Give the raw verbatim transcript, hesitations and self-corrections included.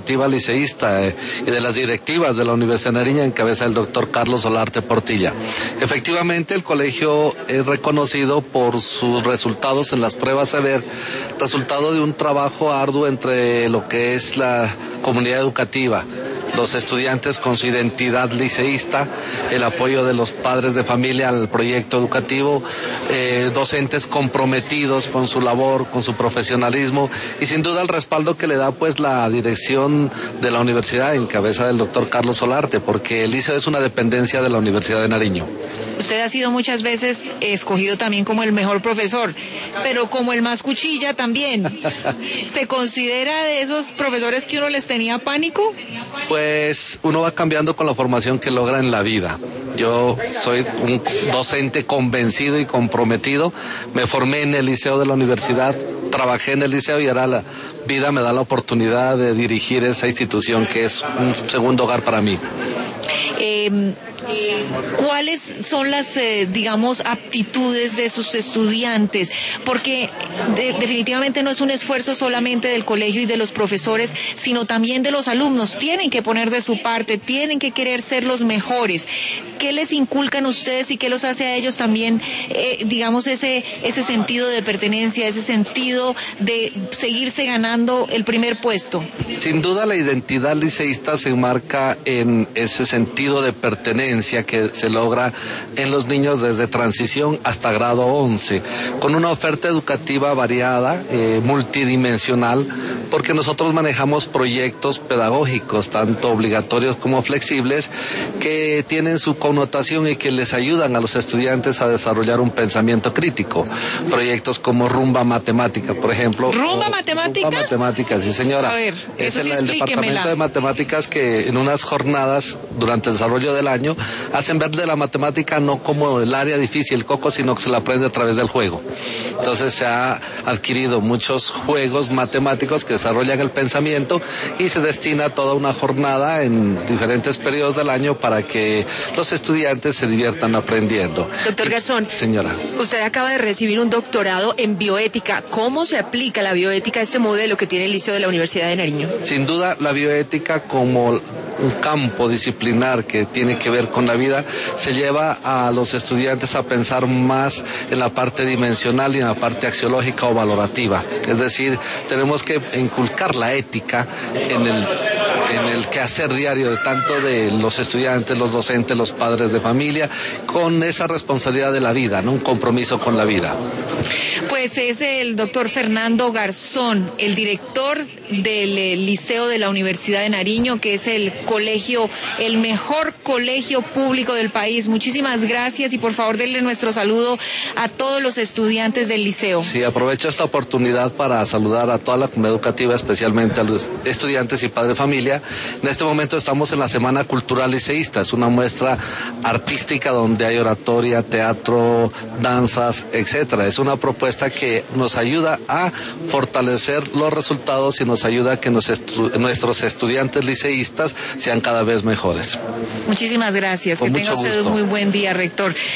educativa liceísta eh, y de las directivas de la Universidad de Nariño en cabeza del doctor Carlos Solarte Portilla. Efectivamente, el colegio es reconocido por sus resultados en las pruebas SEVER, resultado de un trabajo arduo entre lo que es la comunidad educativa, los estudiantes con su identidad liceísta, el apoyo de los padres de familia al proyecto educativo, eh, docentes comprometidos con su labor, con su profesionalismo y sin duda el respaldo que le da pues la dirección de la universidad en cabeza del doctor Carlos Solarte, porque el liceo es una dependencia de la Universidad de Nariño. Usted ha sido muchas veces escogido también como el mejor profesor, pero como el más cuchilla también. ¿Se considera de esos profesores que uno les tenía pánico? Pues uno va cambiando con la formación que logra en la vida. Yo soy un docente convencido y comprometido. Me formé en el liceo de la universidad, trabajé en el liceo y ahora la vida me da la oportunidad de dirigir esa institución que es un segundo hogar para mí. Eh, ¿Cuáles son las, eh, digamos, aptitudes de sus estudiantes? Porque de, definitivamente no es un esfuerzo solamente del colegio y de los profesores, sino también de los alumnos. Tienen que poner de su parte, tienen que querer ser los mejores. ¿Qué les inculcan ustedes y qué los hace a ellos también, eh, digamos, ese, ese sentido de pertenencia, ese sentido de seguirse ganando el primer puesto? Sin duda la identidad liceísta se enmarca en ese sentido de pertenencia que se logra en los niños desde transición hasta grado once, con una oferta educativa variada, eh, multidimensional, porque nosotros manejamos proyectos pedagógicos, tanto obligatorios como flexibles, que tienen su connotación y que les ayudan a los estudiantes a desarrollar un pensamiento crítico. Proyectos como Rumba Matemática, por ejemplo. ¿Rumba o, Matemática? Rumba Matemática, sí señora. A ver, es eso sí, el, el departamento de matemáticas que en unas jornadas durante el desarrollo del año hacen ver de la matemática no como el área difícil, el coco, sino que se la aprende a través del juego. Entonces se ha adquirido muchos juegos matemáticos que desarrollan el pensamiento y se destina toda una jornada en diferentes periodos del año para que los estudiantes se diviertan aprendiendo. Doctor Garzón, señora, usted acaba de recibir un doctorado en bioética. ¿Cómo se aplica la bioética a este modelo que tiene el Liceo de la Universidad de Nariño? Sin duda, la bioética como un campo disciplinar que tiene que ver con la vida, se lleva a los estudiantes a pensar más en la parte dimensional y en la parte axiológica o valorativa. Es decir, tenemos que inculcar la ética en el en el quehacer diario de tanto de los estudiantes, los docentes, los padres de familia, con esa responsabilidad de la vida, ¿no? Un compromiso con la vida. Pues es el doctor Fernando Garzón, el director del eh, Liceo de la Universidad de Nariño, que es el colegio, el mejor colegio público del país. Muchísimas gracias y por favor denle nuestro saludo a todos los estudiantes del liceo. Sí, aprovecho esta oportunidad para saludar a toda la comunidad educativa, especialmente a los estudiantes y padres de familia. En este momento estamos en la Semana Cultural Liceísta, es una muestra artística donde hay oratoria, teatro, danzas, etcétera. Es una propuesta que nos ayuda a fortalecer los resultados y nos ayuda a que nos estu- nuestros estudiantes liceístas sean cada vez mejores. Muchísimas gracias. Con que tenga usted un muy buen día, rector.